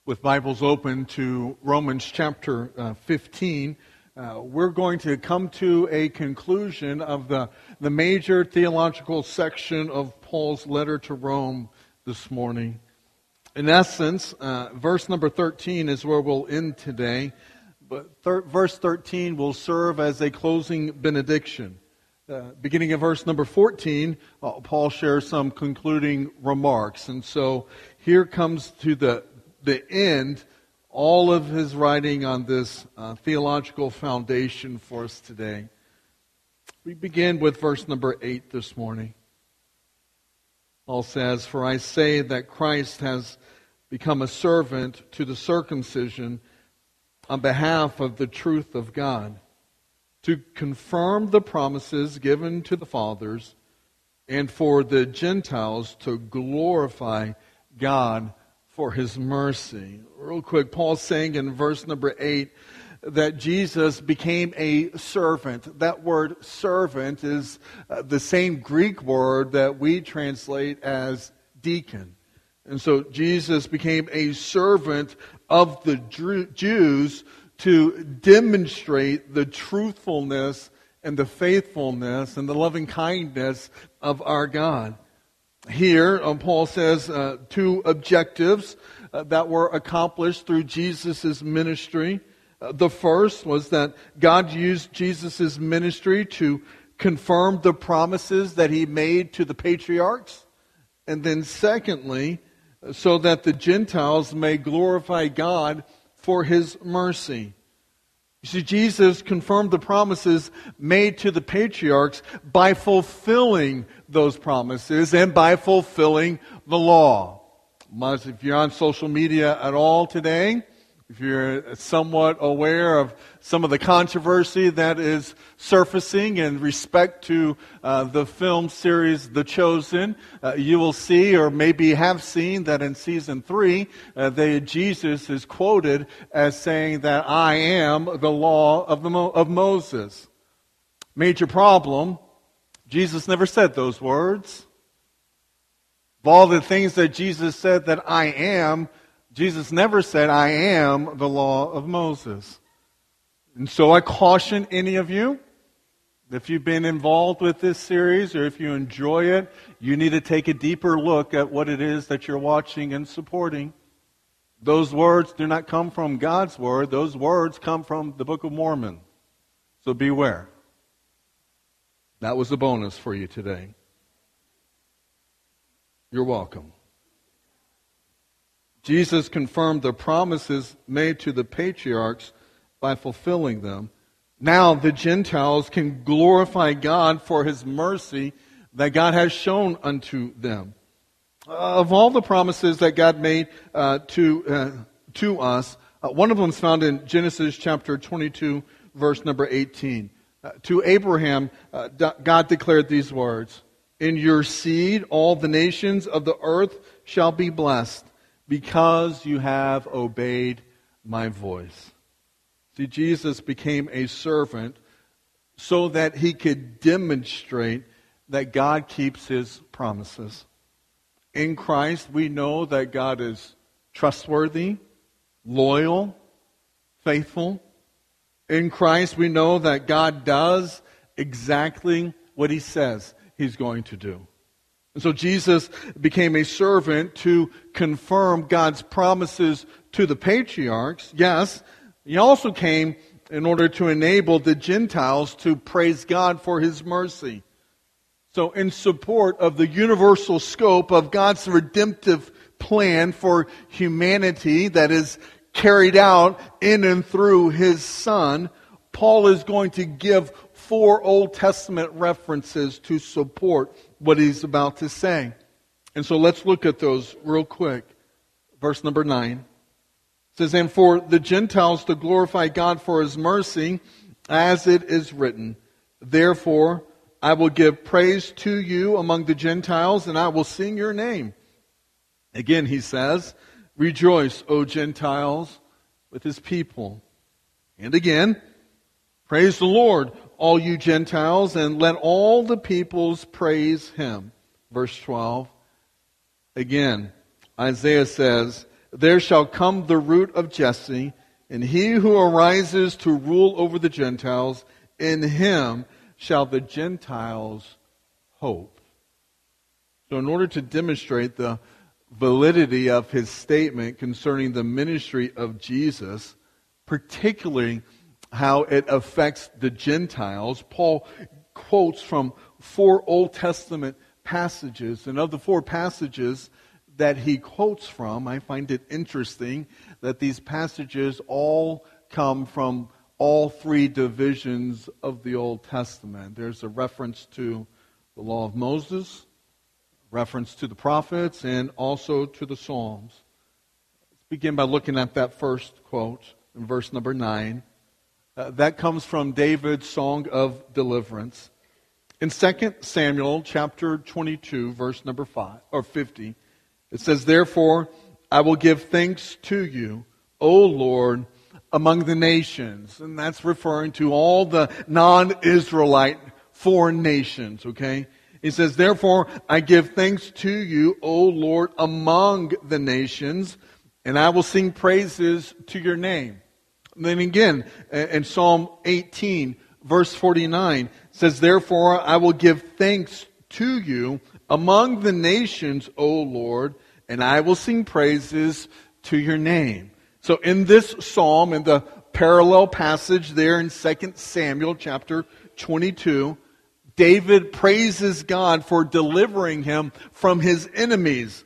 With Bibles open to Romans chapter 15, we're going to come to a conclusion of the major theological section of Paul's letter to Rome this morning. In essence, verse number 13 is where we'll end today, but verse 13 will serve as a closing benediction. Beginning of verse number 14, Paul shares some concluding remarks. And so here comes to the end, all of his writing on this theological foundation for us today. We begin with verse number 8 this morning. Paul says, "For I say that Christ has become a servant to the circumcision on behalf of the truth of God, to confirm the promises given to the fathers, and for the Gentiles to glorify God for His mercy." Real quick, Paul's saying in verse number 8 that Jesus became a servant. That word servant is the same Greek word that we translate as deacon. And so Jesus became a servant of the Jews to demonstrate the truthfulness and the faithfulness and the loving kindness of our God. Here, Paul says two objectives that were accomplished through Jesus' ministry. The first was that God used Jesus' ministry to confirm the promises that He made to the patriarchs. And then secondly, so that the Gentiles may glorify God for His mercy. You see, Jesus confirmed the promises made to the patriarchs by fulfilling those promises and by fulfilling the law. If you're on social media at all today, if you're somewhat aware of some of the controversy that is surfacing in respect to the film series The Chosen, you will see or maybe have seen that in season 3, Jesus is quoted as saying that I am the law of Moses. Major problem, Jesus never said those words. Of all the things that Jesus said that I am, Jesus never said, I am the law of Moses. And so I caution any of you, if you've been involved with this series or if you enjoy it, you need to take a deeper look at what it is that you're watching and supporting. Those words do not come from God's Word. Those words come from the Book of Mormon. So beware. That was a bonus for you today. You're welcome. Jesus confirmed the promises made to the patriarchs by fulfilling them. Now the Gentiles can glorify God for His mercy that God has shown unto them. Of all the promises that God made to us, one of them is found in Genesis chapter 22, verse number 18. To Abraham, God declared these words, "In your seed all the nations of the earth shall be blessed, because you have obeyed my voice." See, Jesus became a servant so that He could demonstrate that God keeps His promises. In Christ, we know that God is trustworthy, loyal, faithful. In Christ, we know that God does exactly what He says He's going to do. And so Jesus became a servant to confirm God's promises to the patriarchs. Yes, He also came in order to enable the Gentiles to praise God for His mercy. So in support of the universal scope of God's redemptive plan for humanity that is carried out in and through His Son, Paul is going to give 4 Old Testament references to support what he's about to say. And so let's look at those real quick. Verse number 9 says, "And for the Gentiles to glorify God for His mercy, as it is written, therefore I will give praise to you among the Gentiles, and I will sing your name." Again, he says, "Rejoice, O Gentiles, with His people." And again, "Praise the Lord, all you Gentiles, and let all the peoples praise Him." Verse 12. Again, Isaiah says, there shall come the root of Jesse, and he who arises to rule over the Gentiles, in him shall the Gentiles hope. So in order to demonstrate the validity of his statement concerning the ministry of Jesus, particularly how it affects the Gentiles, Paul quotes from 4 Old Testament passages. And of the 4 passages that he quotes from, I find it interesting that these passages all come from all 3 divisions of the Old Testament. There's a reference to the law of Moses, reference to the prophets, and also to the Psalms. Let's begin by looking at that first quote in verse number 9. That comes from David's Song of Deliverance. In 2 Samuel chapter 22, verse number 50, it says, "Therefore I will give thanks to you, O Lord, among the nations." And that's referring to all the non-Israelite foreign nations, okay? He says, "Therefore I give thanks to you, O Lord, among the nations, and I will sing praises to your name." And then again, in Psalm 18, verse 49, says, "Therefore I will give thanks to you among the nations, O Lord, and I will sing praises to your name." So in this psalm, in the parallel passage there in 2 Samuel chapter 22, David praises God for delivering him from his enemies.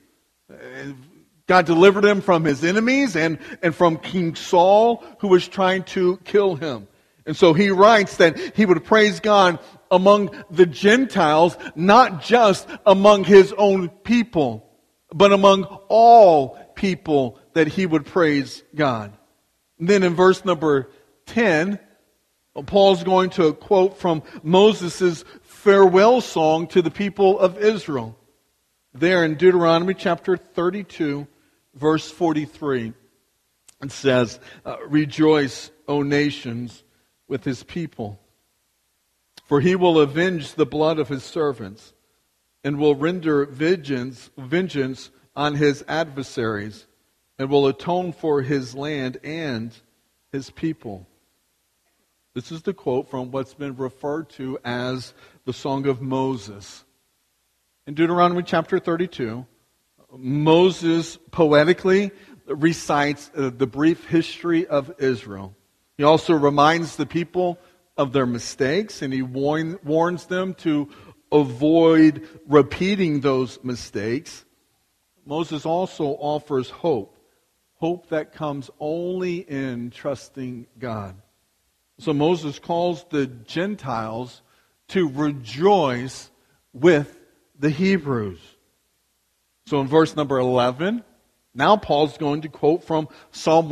God delivered him from his enemies and from King Saul, who was trying to kill him. And so he writes that he would praise God among the Gentiles, not just among his own people, but among all people that he would praise God. And then in verse number 10, Paul's going to quote from Moses' farewell song to the people of Israel. There in Deuteronomy chapter 32, verse 43, it says, "Rejoice, O nations, with his people. For he will avenge the blood of his servants, and will render vengeance on his adversaries, and will atone for his land and his people." This is the quote from what's been referred to as the Song of Moses. In Deuteronomy chapter 32, Moses poetically recites the brief history of Israel. He also reminds the people of their mistakes, and he warns them to avoid repeating those mistakes. Moses also offers hope that comes only in trusting God. So Moses calls the Gentiles to rejoice with the Hebrews. So in verse number 11, now Paul's going to quote from Psalm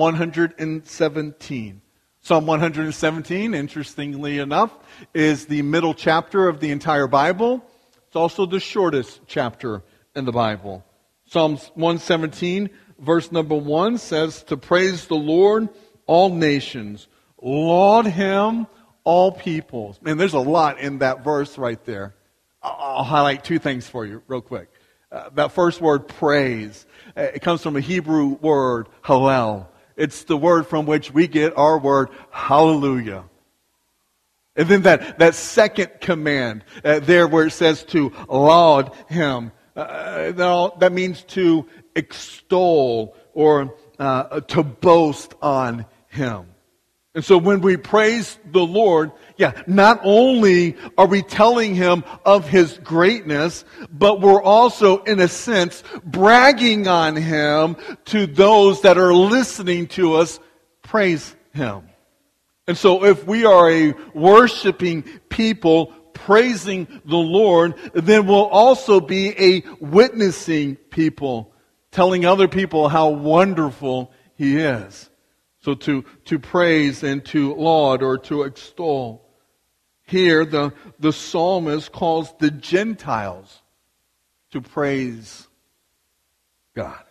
117. Psalm 117, interestingly enough, is the middle chapter of the entire Bible. It's also the shortest chapter in the Bible. Psalm 117, verse number 1 says, "To praise the Lord, all nations. Laud him, all peoples." Man, there's a lot in that verse right there. I'll highlight 2 things for you real quick. That first word, praise, it comes from a Hebrew word, hallel. It's the word from which we get our word, hallelujah. And then that second command, there where it says to laud him, that means to extol or to boast on him. And so when we praise the Lord, not only are we telling him of his greatness, but we're also, in a sense, bragging on him to those that are listening to us praise him. And so if we are a worshiping people praising the Lord, then we'll also be a witnessing people, telling other people how wonderful he is. So to praise and to laud or to extol. Here, the psalmist calls the Gentiles to praise God.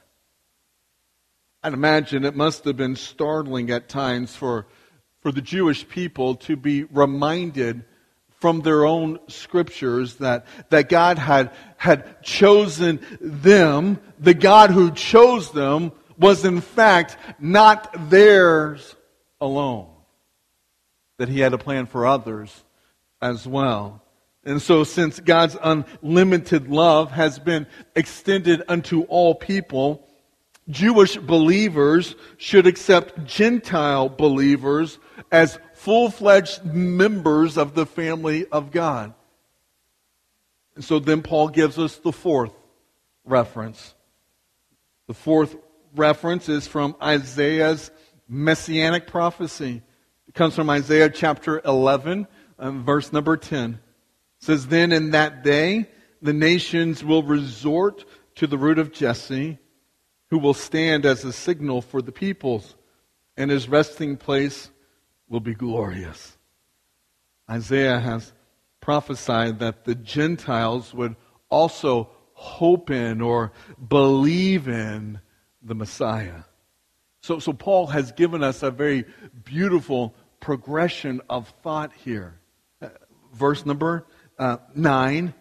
I'd imagine it must have been startling at times for the Jewish people to be reminded from their own scriptures that God had chosen them. The God who chose them was in fact not theirs alone. That he had a plan for others as well. And so since God's unlimited love has been extended unto all people, Jewish believers should accept Gentile believers as full-fledged members of the family of God. And so then Paul gives us the fourth reference. The fourth reference is from Isaiah's messianic prophecy. It comes from Isaiah chapter 11, verse number 10. It says, "Then in that day the nations will resort to the root of Jesse, who will stand as a signal for the peoples, and his resting place will be glorious." Isaiah has prophesied that the Gentiles would also hope in or believe in the Messiah. So Paul has given us a very beautiful progression of thought here. Verse number 9,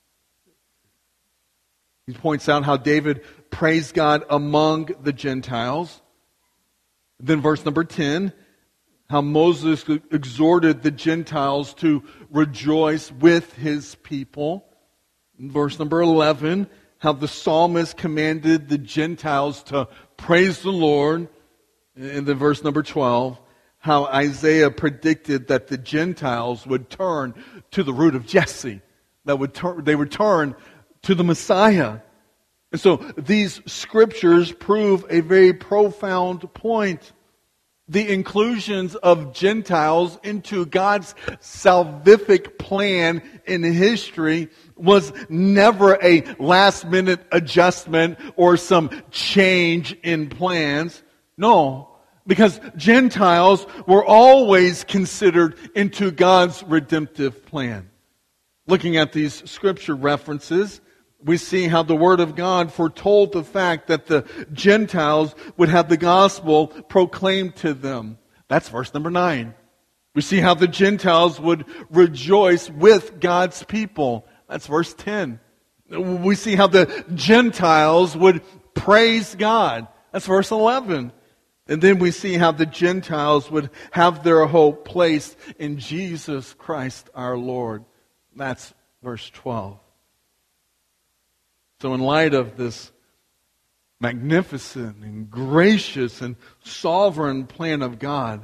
he points out how David praised God among the Gentiles. Then verse number 10, how Moses exhorted the Gentiles to rejoice with his people. In verse number 11, how the psalmist commanded the Gentiles to praise the Lord. In the verse number 12, how Isaiah predicted that the Gentiles would turn to the root of Jesse. They would turn to the Messiah. And so these scriptures prove a very profound point. The inclusions of Gentiles into God's salvific plan in history was never a last-minute adjustment or some change in plans. No, because Gentiles were always considered into God's redemptive plan. Looking at these scripture references, we see how the Word of God foretold the fact that the Gentiles would have the gospel proclaimed to them. That's verse number 9. We see how the Gentiles would rejoice with God's people. That's verse 10. We see how the Gentiles would praise God. That's verse 11. And then we see how the Gentiles would have their hope placed in Jesus Christ our Lord. That's verse 12. So in light of this magnificent and gracious and sovereign plan of God,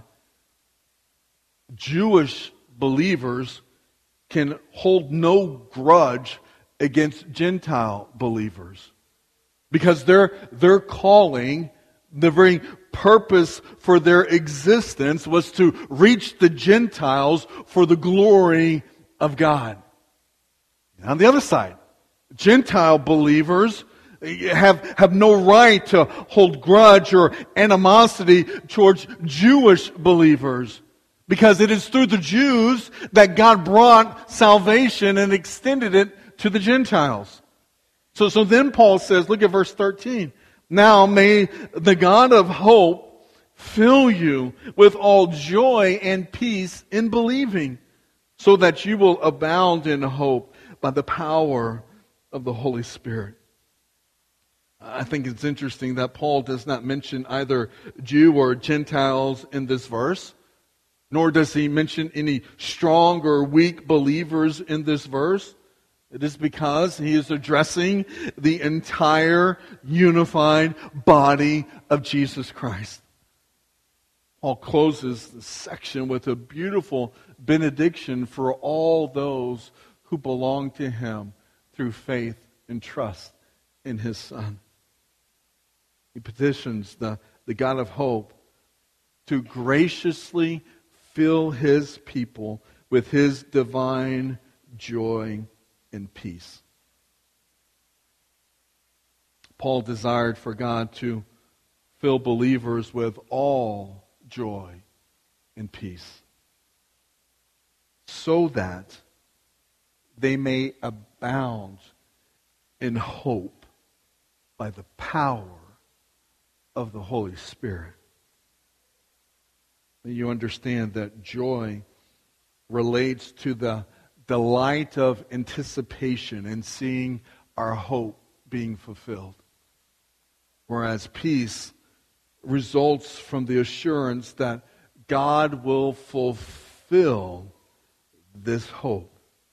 Jewish believers can hold no grudge against Gentile believers. Because their calling, the very purpose for their existence was to reach the Gentiles for the glory of God. And on the other side, Gentile believers have no right to hold grudge or animosity towards Jewish believers, because it is through the Jews that God brought salvation and extended it to the Gentiles. So then Paul says, look at verse 13. "Now may the God of hope fill you with all joy and peace in believing, so that you will abound in hope by the power of the Holy Spirit." I think it's interesting that Paul does not mention either Jew or Gentiles in this verse, nor does he mention any strong or weak believers in this verse. It is because he is addressing the entire unified body of Jesus Christ. Paul closes the section with a beautiful benediction for all those who belong to him through faith and trust in his Son. He petitions the God of hope to graciously fill his people with his divine joy and peace. Paul desired for God to fill believers with all joy and peace, so that they may abound in hope by the power of the Holy Spirit. You understand that joy relates to the delight of anticipation and seeing our hope being fulfilled, whereas peace results from the assurance that God will fulfill this hope.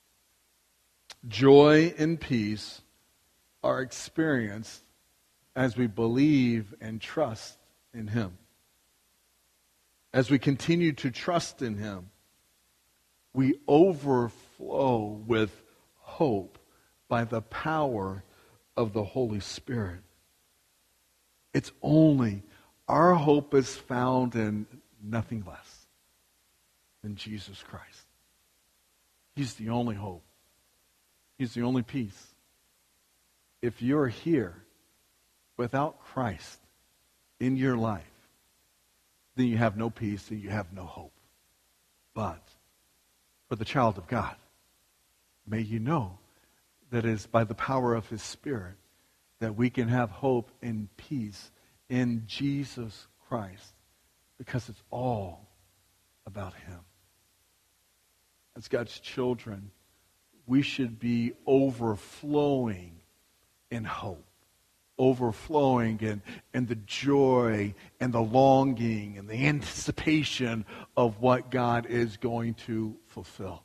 Joy and peace are experienced as we believe and trust in Him. As we continue to trust in Him, we overflow with hope by the power of the Holy Spirit. It's only, our hope is found in nothing less than Jesus Christ. He's the only hope. He's the only peace. If you're here without Christ in your life, then you have no peace and you have no hope. But for the child of God, may you know that it is by the power of His Spirit that we can have hope and peace in Jesus Christ, because it's all about Him. As God's children, we should be overflowing in hope, overflowing in the joy and the longing and the anticipation of what God is going to fulfill.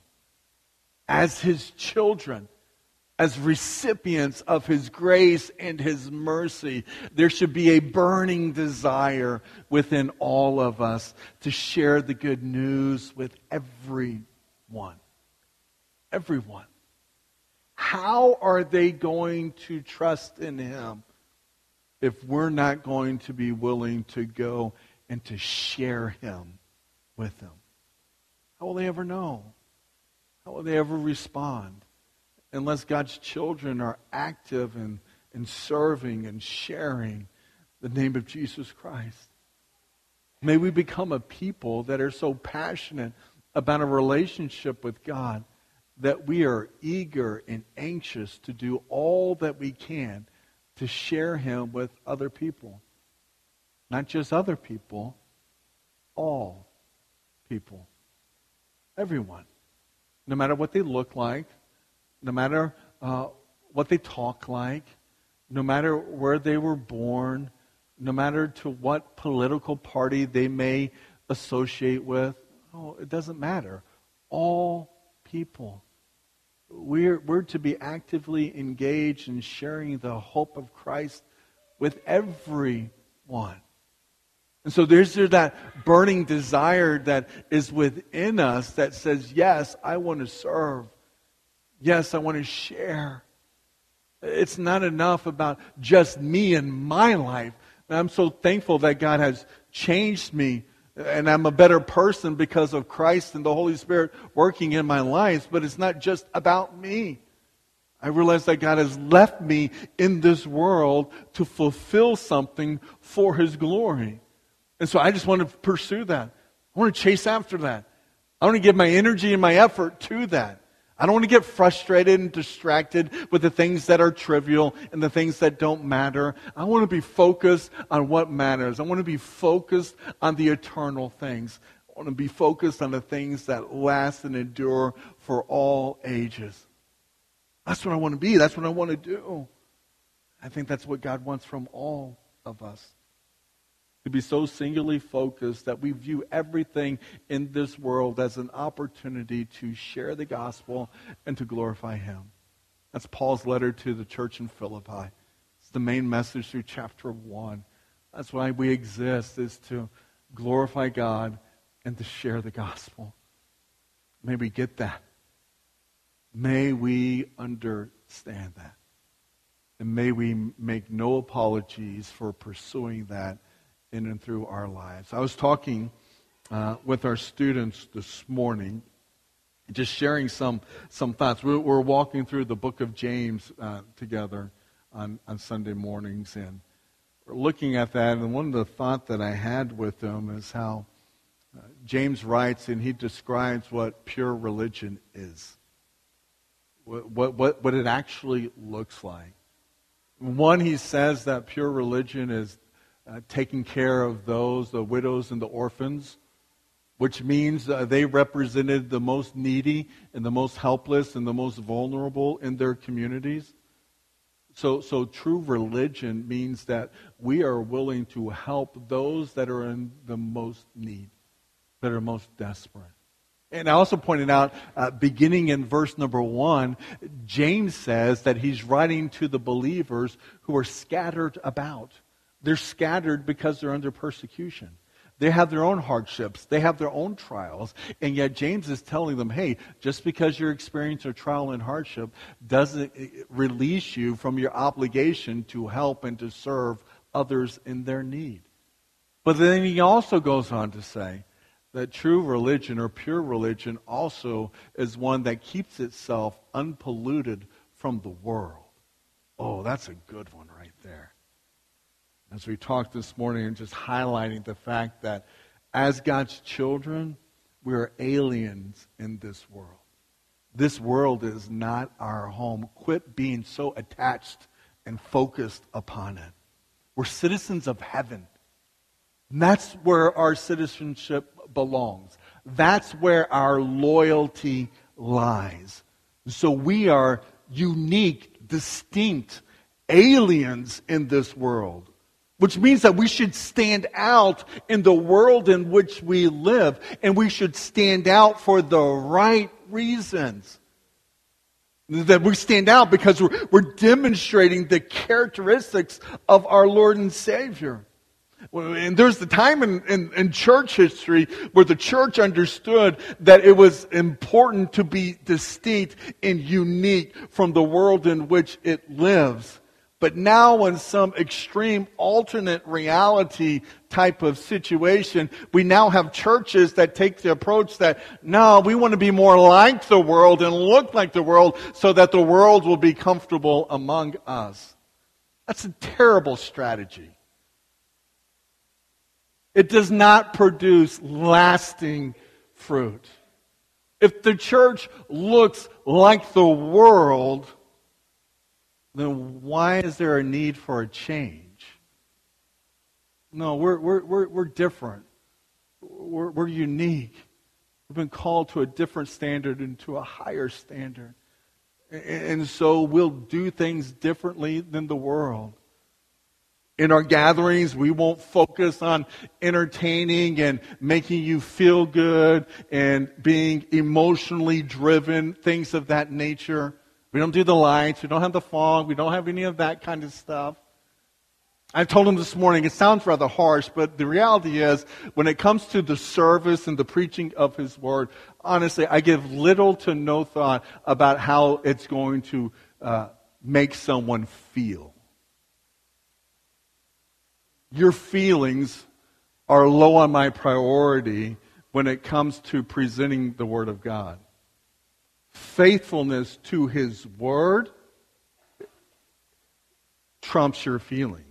As His children, as recipients of His grace and His mercy, there should be a burning desire within all of us to share the good news with everyone. Everyone. How are they going to trust in Him if we're not going to be willing to go and to share Him with them? How will they ever know? How will they ever respond? Unless God's children are active in serving and sharing the name of Jesus Christ. May we become a people that are so passionate about a relationship with God that we are eager and anxious to do all that we can to share Him with other people. Not just other people, all people. Everyone. No matter what they look like, no matter what they talk like, no matter where they were born, no matter to what political party they may associate with. Oh, it doesn't matter. All people. We're to be actively engaged in sharing the hope of Christ with everyone. And so there's that burning desire that is within us that says, yes, I want to serve. Yes, I want to share. It's not enough about just me and my life. And I'm so thankful that God has changed me and I'm a better person because of Christ and the Holy Spirit working in my life. But it's not just about me. I realize that God has left me in this world to fulfill something for His glory. And so I just want to pursue that. I want to chase after that. I want to give my energy and my effort to that. I don't want to get frustrated and distracted with the things that are trivial and the things that don't matter. I want to be focused on what matters. I want to be focused on the eternal things. I want to be focused on the things that last and endure for all ages. That's what I want to be. That's what I want to do. I think that's what God wants from all of us. To be so singularly focused that we view everything in this world as an opportunity to share the gospel and to glorify Him. That's Paul's letter to the church in Philippi. It's the main message through chapter 1. That's why we exist, is to glorify God and to share the gospel. May we get that. May we understand that. And may we make no apologies for pursuing that in and through our lives. I was talking with our students this morning, just sharing some thoughts. We're walking through the book of James together on Sunday mornings, and we're looking at that, and one of the thoughts that I had with them is how James writes, and he describes what pure religion is, what it actually looks like. One, he says that pure religion is taking care of the widows and the orphans, which means they represented the most needy and the most helpless and the most vulnerable in their communities. So true religion means that we are willing to help those that are in the most need, that are most desperate. And I also pointed out, beginning in verse number 1, James says that he's writing to the believers who are scattered about. They're scattered because they're under persecution. They have their own hardships. They have their own trials. And yet James is telling them, hey, just because you're experiencing a trial and hardship doesn't release you from your obligation to help and to serve others in their need. But then he also goes on to say that true religion or pure religion also is one that keeps itself unpolluted from the world. Oh, that's a good one right there. As we talked this morning and just highlighting the fact that as God's children, we are aliens in this world. This world is not our home. Quit being so attached and focused upon it. We're citizens of heaven. And that's where our citizenship belongs. That's where our loyalty lies. So we are unique, distinct aliens in this world, which means that we should stand out in the world in which we live, and we should stand out for the right reasons. That we stand out because we're demonstrating the characteristics of our Lord and Savior. And there's the time in church history where the church understood that it was important to be distinct and unique from the world in which it lives. But now in some extreme alternate reality type of situation, we now have churches that take the approach that, no, we want to be more like the world and look like the world so that the world will be comfortable among us. That's a terrible strategy. It does not produce lasting fruit. If the church looks like the world, then why is there a need for a change? No, we're different. We're unique. We've been called to a different standard and to a higher standard. And so we'll do things differently than the world. In our gatherings, we won't focus on entertaining and making you feel good and being emotionally driven, things of that nature. We don't do the lights. We don't have the fog. We don't have any of that kind of stuff. I told him this morning, it sounds rather harsh, but the reality is, when it comes to the service and the preaching of His Word, honestly, I give little to no thought about how it's going to make someone feel. Your feelings are low on my priority when it comes to presenting the Word of God. Faithfulness to His Word trumps your feelings.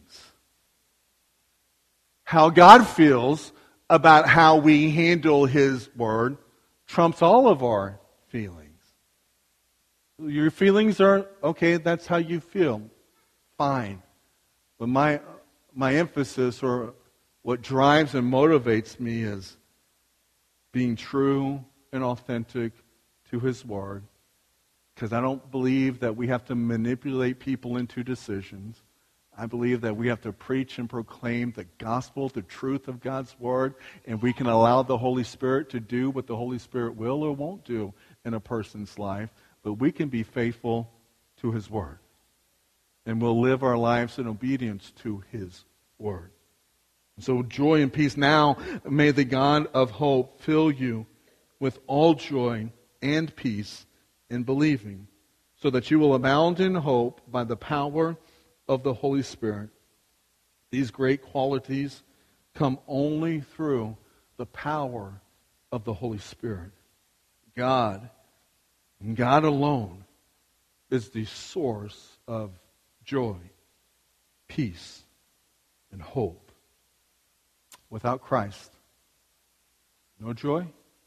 How God feels about how we handle His Word trumps all of our feelings. Your feelings are, okay, that's how you feel. Fine. But my emphasis, or what drives and motivates me, is being true and authentic to His Word, because I don't believe that we have to manipulate people into decisions. I believe that we have to preach and proclaim the gospel, the truth of God's Word, and we can allow the Holy Spirit to do what the Holy Spirit will or won't do in a person's life, but we can be faithful to His Word. And we'll live our lives in obedience to His Word. So joy and peace. Now may the God of hope fill you with all joy and peace in believing, so that you will abound in hope by the power of the Holy Spirit. These great qualities come only through the power of the Holy Spirit. God, and God alone, is the source of joy, peace, and hope. Without Christ, no joy,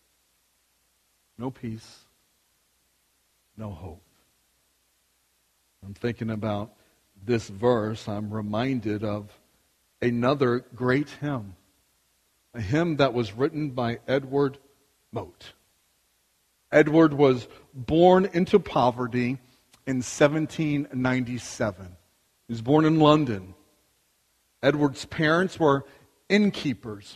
no peace, no hope. I'm thinking about this verse. I'm reminded of another great hymn, a hymn that was written by Edward Mote. Edward was born into poverty in 1797. He was born in London. Edward's parents were innkeepers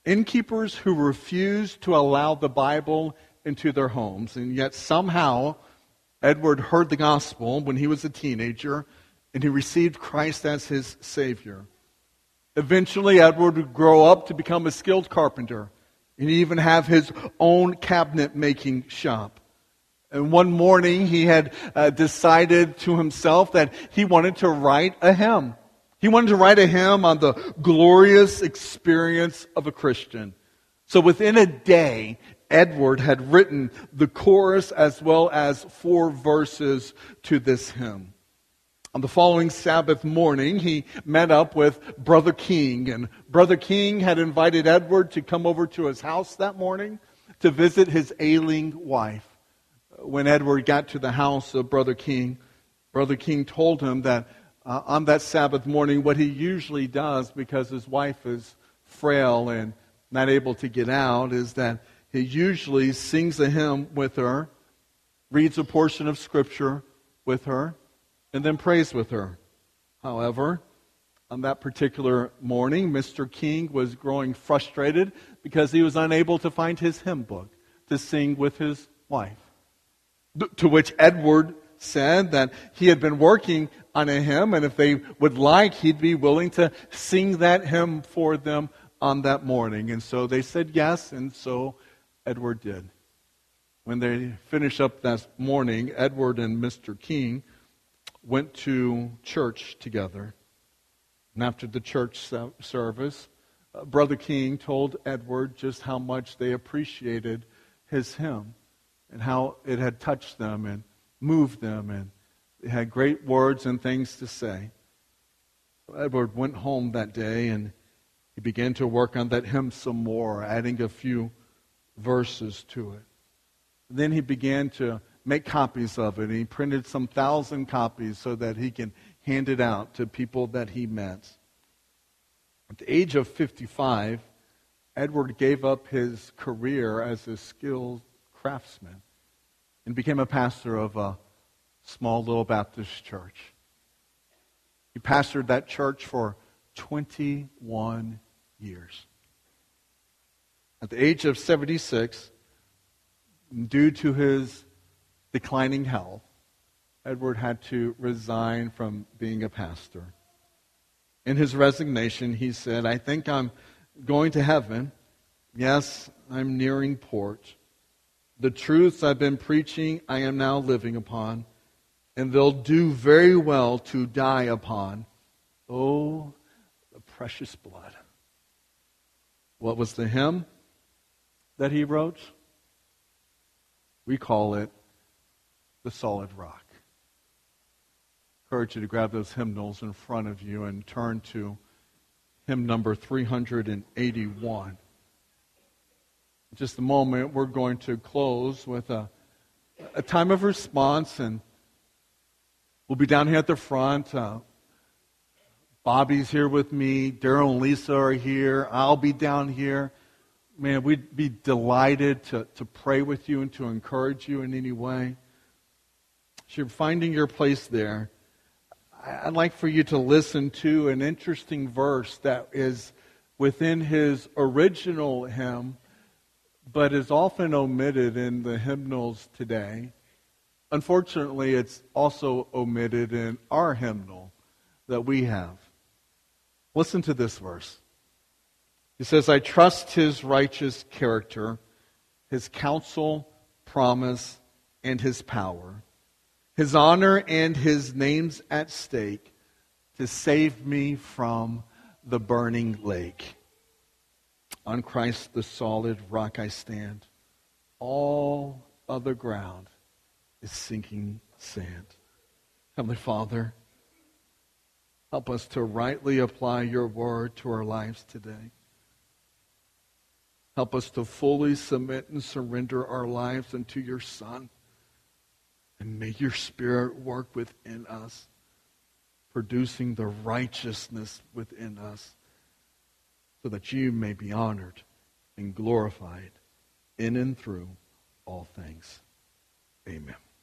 who refused to allow the Bible into their homes. And yet somehow Edward heard the gospel when he was a teenager, and he received Christ as his Savior. Eventually, Edward would grow up to become a skilled carpenter and even have his own cabinet-making shop. And one morning, he had decided to himself that he wanted to write a hymn. He wanted to write a hymn on the glorious experience of a Christian. So within a day, Edward had written the chorus as well as 4 verses to this hymn. On the following Sabbath morning, he met up with Brother King, and Brother King had invited Edward to come over to his house that morning to visit his ailing wife. When Edward got to the house of Brother King told him that on that Sabbath morning, what he usually does, because his wife is frail and not able to get out, is that he usually sings a hymn with her, reads a portion of Scripture with her, and then prays with her. However, on that particular morning, Mr. King was growing frustrated because he was unable to find his hymn book to sing with his wife. To which Edward said that he had been working on a hymn, and if they would like, he'd be willing to sing that hymn for them on that morning. And so they said yes, and so Edward did. When they finished up that morning, Edward and Mr. King went to church together. And after the church service, Brother King told Edward just how much they appreciated his hymn and how it had touched them and moved them, and they had great words and things to say. So Edward went home that day and he began to work on that hymn some more, adding a few verses to it. And then he began to make copies of it. He printed some 1,000 copies so that he can hand it out to people that he met. At the age of 55, Edward gave up his career as a skilled craftsman and became a pastor of a small little Baptist church. He pastored that church for 21 years. At the age of 76, due to his declining health, Edward had to resign from being a pastor. In his resignation, he said, "I think I'm going to heaven. Yes, I'm nearing port. The truths I've been preaching, I am now living upon, and they'll do very well to die upon. Oh, the precious blood." What was the hymn that he wrote? We call it The Solid Rock. I encourage you to grab those hymnals in front of you and turn to hymn number 381. In just a moment, we're going to close with a time of response, and we'll be down here at the front. Bobby's here with me. Daryl and Lisa are here. I'll be down here. Man, we'd be delighted to pray with you and to encourage you in any way. As you're finding your place there, I'd like for you to listen to an interesting verse that is within his original hymn, but is often omitted in the hymnals today. Unfortunately, it's also omitted in our hymnal that we have. Listen to this verse. He says, "I trust his righteous character, his counsel, promise, and his power, his honor and his name's at stake to save me from the burning lake. On Christ the solid rock I stand. All other ground is sinking sand." Heavenly Father, help us to rightly apply your word to our lives today. Help us to fully submit and surrender our lives unto your Son. And may your Spirit work within us, producing the righteousness within us, so that you may be honored and glorified in and through all things. Amen.